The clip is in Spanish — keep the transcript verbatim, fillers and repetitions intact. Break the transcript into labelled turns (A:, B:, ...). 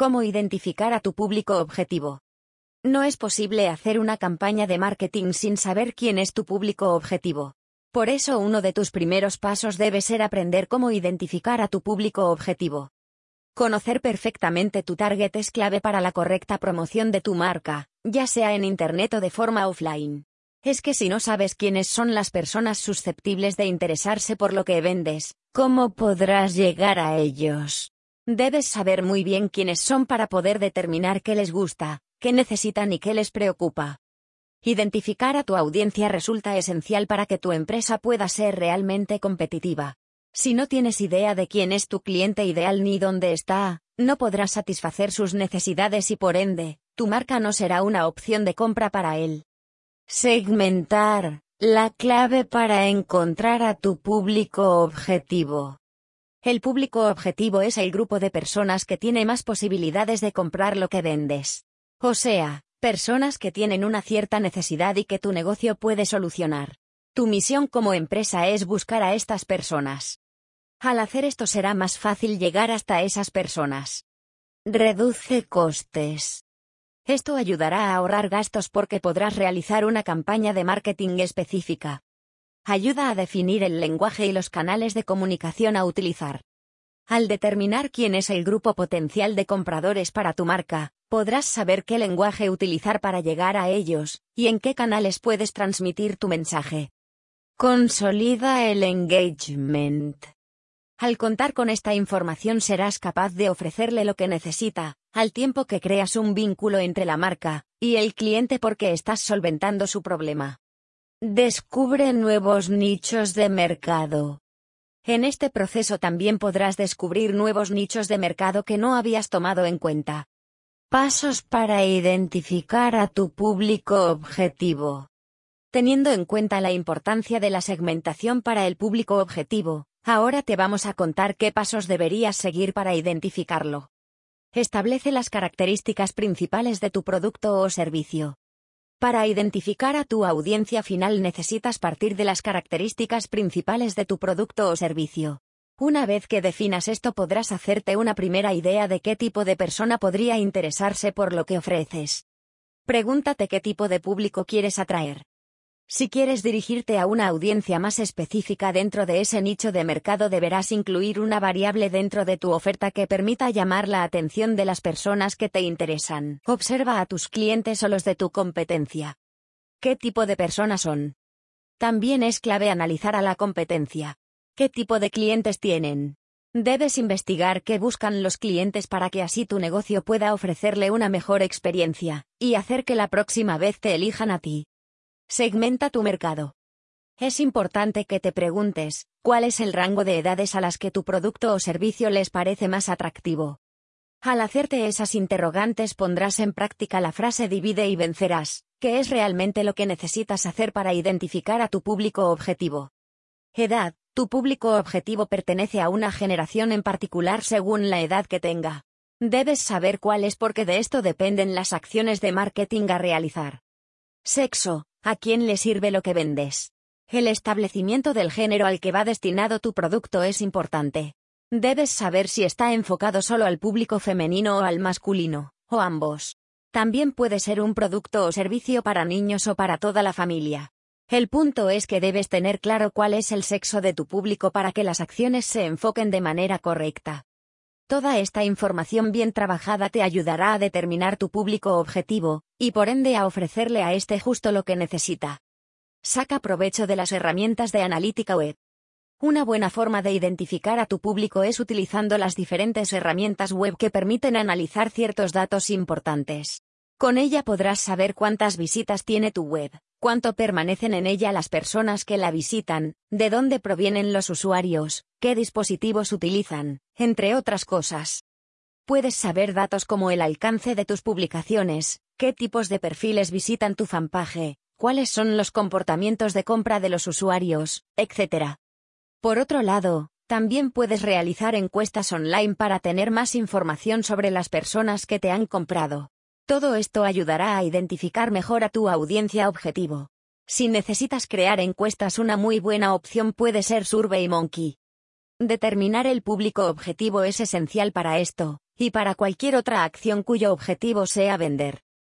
A: ¿Cómo identificar a tu público objetivo? No es posible hacer una campaña de marketing sin saber quién es tu público objetivo. Por eso uno de tus primeros pasos debe ser aprender cómo identificar a tu público objetivo. Conocer perfectamente tu target es clave para la correcta promoción de tu marca, ya sea en Internet o de forma offline. Es que si no sabes quiénes son las personas susceptibles de interesarse por lo que vendes, ¿cómo podrás llegar a ellos? Debes saber muy bien quiénes son para poder determinar qué les gusta, qué necesitan y qué les preocupa. Identificar a tu audiencia resulta esencial para que tu empresa pueda ser realmente competitiva. Si no tienes idea de quién es tu cliente ideal ni dónde está, no podrás satisfacer sus necesidades y por ende, tu marca no será una opción de compra para él. Segmentar, la clave para encontrar a tu público objetivo. El público objetivo es el grupo de personas que tiene más posibilidades de comprar lo que vendes. O sea, personas que tienen una cierta necesidad y que tu negocio puede solucionar. Tu misión como empresa es buscar a estas personas. Al hacer esto será más fácil llegar hasta esas personas. Reduce costes. Esto ayudará a ahorrar gastos porque podrás realizar una campaña de marketing específica. Ayuda a definir el lenguaje y los canales de comunicación a utilizar. Al determinar quién es el grupo potencial de compradores para tu marca, podrás saber qué lenguaje utilizar para llegar a ellos, y en qué canales puedes transmitir tu mensaje. Consolida el engagement. Al contar con esta información serás capaz de ofrecerle lo que necesita, al tiempo que creas un vínculo entre la marca y el cliente porque estás solventando su problema. Descubre nuevos nichos de mercado. En este proceso también podrás descubrir nuevos nichos de mercado que no habías tomado en cuenta. Pasos para identificar a tu público objetivo. Teniendo en cuenta la importancia de la segmentación para el público objetivo, ahora te vamos a contar qué pasos deberías seguir para identificarlo. Establece las características principales de tu producto o servicio. Para identificar a tu audiencia final necesitas partir de las características principales de tu producto o servicio. Una vez que definas esto podrás hacerte una primera idea de qué tipo de persona podría interesarse por lo que ofreces. Pregúntate qué tipo de público quieres atraer. Si quieres dirigirte a una audiencia más específica dentro de ese nicho de mercado deberás incluir una variable dentro de tu oferta que permita llamar la atención de las personas que te interesan. Observa a tus clientes o los de tu competencia. ¿Qué tipo de personas son? También es clave analizar a la competencia. ¿Qué tipo de clientes tienen? Debes investigar qué buscan los clientes para que así tu negocio pueda ofrecerle una mejor experiencia y hacer que la próxima vez te elijan a ti. Segmenta tu mercado. Es importante que te preguntes, ¿cuál es el rango de edades a las que tu producto o servicio les parece más atractivo? Al hacerte esas interrogantes pondrás en práctica la frase divide y vencerás, que es realmente lo que necesitas hacer para identificar a tu público objetivo. Edad. Tu público objetivo pertenece a una generación en particular según la edad que tenga. Debes saber cuál es porque de esto dependen las acciones de marketing a realizar. Sexo. ¿A quién le sirve lo que vendes? El establecimiento del género al que va destinado tu producto es importante. Debes saber si está enfocado solo al público femenino o al masculino, o ambos. También puede ser un producto o servicio para niños o para toda la familia. El punto es que debes tener claro cuál es el sexo de tu público para que las acciones se enfoquen de manera correcta. Toda esta información bien trabajada te ayudará a determinar tu público objetivo, y por ende a ofrecerle a este justo lo que necesita. Saca provecho de las herramientas de analítica web. Una buena forma de identificar a tu público es utilizando las diferentes herramientas web que permiten analizar ciertos datos importantes. Con ella podrás saber cuántas visitas tiene tu web, cuánto permanecen en ella las personas que la visitan, de dónde provienen los usuarios, qué dispositivos utilizan, entre otras cosas. Puedes saber datos como el alcance de tus publicaciones, qué tipos de perfiles visitan tu fanpage, cuáles son los comportamientos de compra de los usuarios, etcétera. Por otro lado, también puedes realizar encuestas online para tener más información sobre las personas que te han comprado. Todo esto ayudará a identificar mejor a tu audiencia objetivo. Si necesitas crear encuestas, una muy buena opción puede ser SurveyMonkey. Determinar el público objetivo es esencial para esto, Y para cualquier otra acción cuyo objetivo sea vender.